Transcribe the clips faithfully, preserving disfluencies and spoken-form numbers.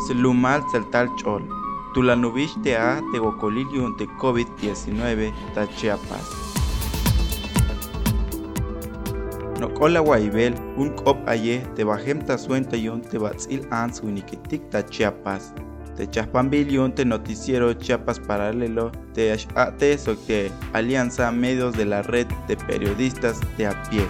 Slumal Celtal Chol, Tulanubish te a te Gocolilium de COVID diecinueve ta Chiapas. No cola Guaibel, un cop aye te bajem ta suenta yon te batzil ans winikitik ta Chiapas. Te chaspambilion te noticiero Chiapas paralelo te ashate soque alianza medios de la red de periodistas de a pie.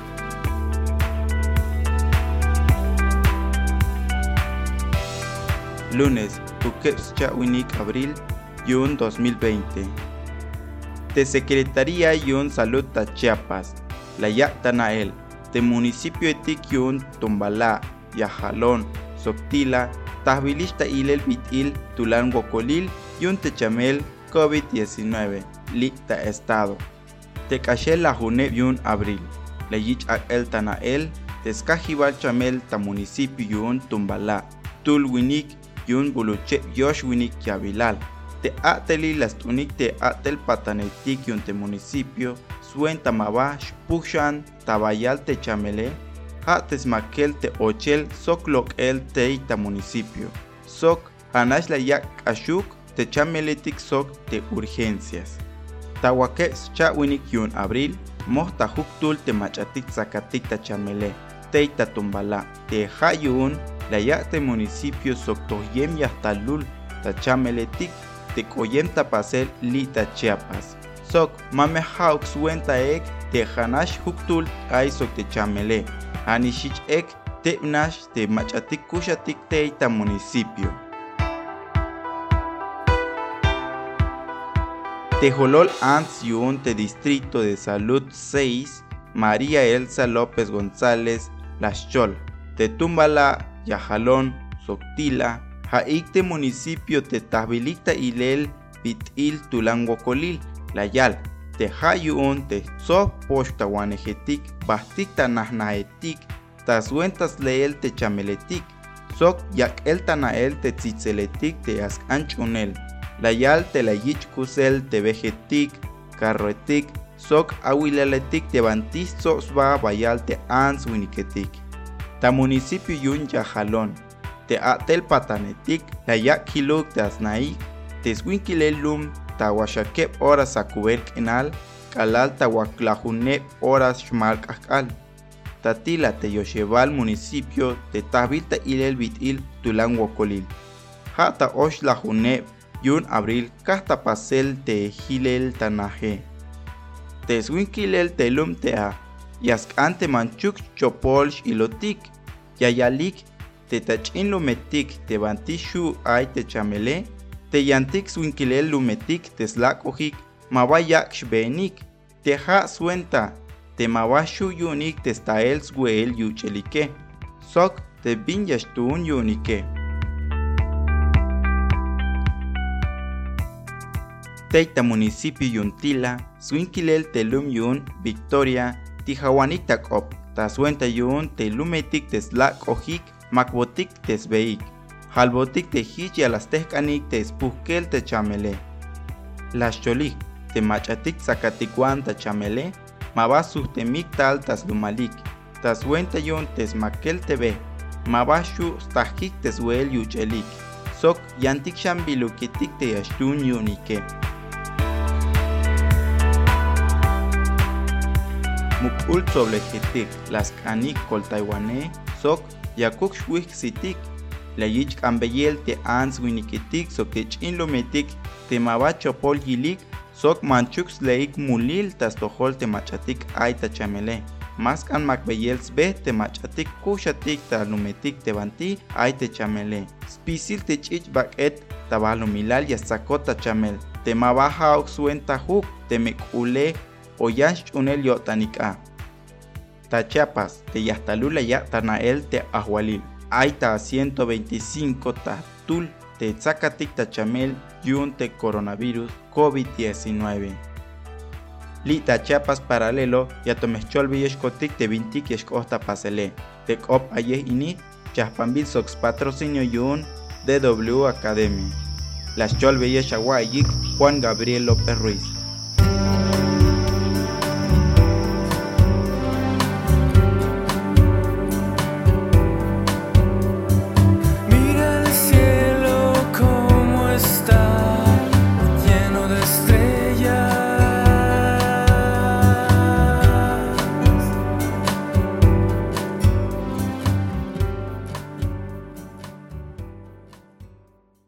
Lunes, Uquepscha Winik abril, Yun dos mil veinte. De Secretaría Yun Salud ta Chiapas, la Yactanael, de Municipio Etik Yun Tumbalá, Yajalón, Soctila, Tahbilista Ilel Bitil, Tulán Guacolil, Yun Techamel, COVID diecinueve, Licta Estado. Te Cachel la Juneb Yun abril, la Yich El Tanael, Tescajibal Chamel ta Municipio Yun Tumbalá, Tul Winik, Yun Buluche Yosh Winik Yabilal. Te ateli las tunik te atel patanetik yun te municipio, suen tamabash, pushan, tabayal te chamele, ha tesmakel te ochel, sok lok el te ita municipio. Sok, anash la yak ashuk, te chameletik sok te urgencias. Tawake cha winik yun abril, mohta huktul te machatik zakatik ta chamele, te ita tumbala, te hayun, la yak te municipio sok toyem yahtalul, ta chameletik, te coyenta pasel lita Chiapas. Sok mame hauk suenta ek te hanash huktul ay sok te chamele. Anishich ek te unash te machatik kushatik te ita municipio. Tejolol Ants Yun te Distrito de Salud seis, María Elsa López González, Las Chol. Te Tumbala, Yajalón, Soctila, Haikte municipio te Tahbilita Ilel Bitil Tulán Guacolil, Layal, te Hayun te So Posta Wanejetik, Bastikta Nahnaetik, Tasuentas Leel te Chameletik, Sok Yak El Tanael te Tzitzeletik te Ascanchunel, Layal te Layich Kusel te Vejetik, Carroetik, Sok Aguilaletik te Bantis Sosba Bayal te Ans Winiketik, Ta municipio Yun Yajalón. Te atel patanetik, la yak kiluk te asnaik, te swinkilelum, ta washakep horas a kuber kenal, kalal ta waklajunep horas shmark akal. Tatila te yosheval municipio, te tahbilta ilel bitil Tulán Guacolil. Hata osh la junep, yun abril, kasta pasel te hilel tanaje. Te swinkilel telum te a, yaskante manchuk chopolsh ilotik, yayalik, te tachin lumetik te bantishu ay te chamele, te yantik swinkilel lumetik te slakojik, mawayak shbenik, te ha suenta, te mawashu yunik te stael sweel yuchelike, sok te binyashtun yunike. Teita municipio yuntila, swinkilel te lum yun, Victoria, tijawanik takop, ta suenta yun te lumetik te slakojik, Macbotik te sbeik, halbotik te hich y a las tehkanik te spuskel te chamele. Las cholik te machatik zakatikuan ta chamele, mabasu te miktal tas lumalik, tas wenta yon te smakel te be, mabashu stahik te swel yuchelik, sok yantik shambilukitik te yashtun yunike. Mukul soblejetik las kanik kol taiwane, sok Yakuk shwik sitik, la yich ambeyel te ans winikitik, sok te chin lumetik, te mabacho pol yilik, sok manchuk sleik mulil tas tohol te machatik ay ta chamele. Maskan makbeyels be te machatik kushatik ta lumetik te banti ay te chamele. Spisil te chich baket tabalumilal yasakot ta chamel, te mabaja ok suenta huk, te mekule o yansh unel yotanika. Ta Chiapas, te Yastalula ya Tanael te Ahualil, Aita ciento veinticinco ta Tul, te Zacatic ta Chamel, Yun te coronavirus COVID diecinueve. Lita Chiapas paralelo, ya tomechol villescotic te vintic yescosta pasele, te cop aye ini, Chaspambil sox patrocinio Yun, D W Academy. Las chol villeshaguayik, Juan Gabriel López Ruiz.